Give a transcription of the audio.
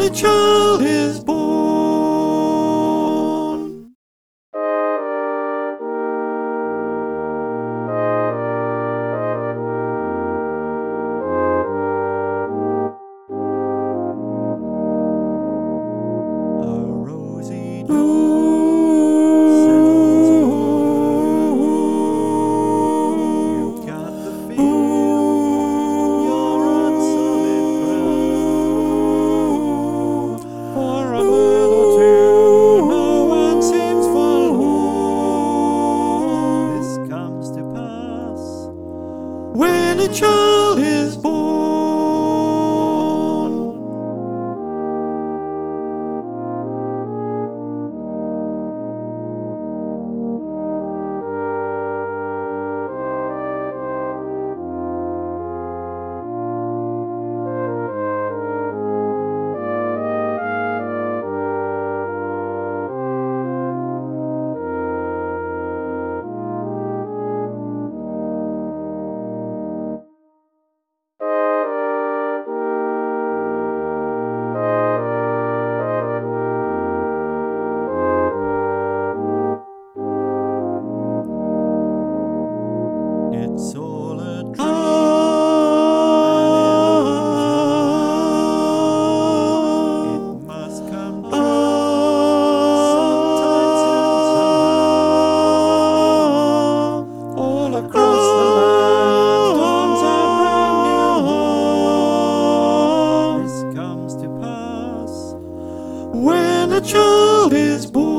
a child is born. A rosy dawn settles over. You've got the feel you're on solid ground. For a mile or two, no one seems forlorn. This comes to pass when a child is born. It's all a dream, and it must come true sometime soon, somehow. All across the land dawns a brand new home. This comes to pass when a child is born.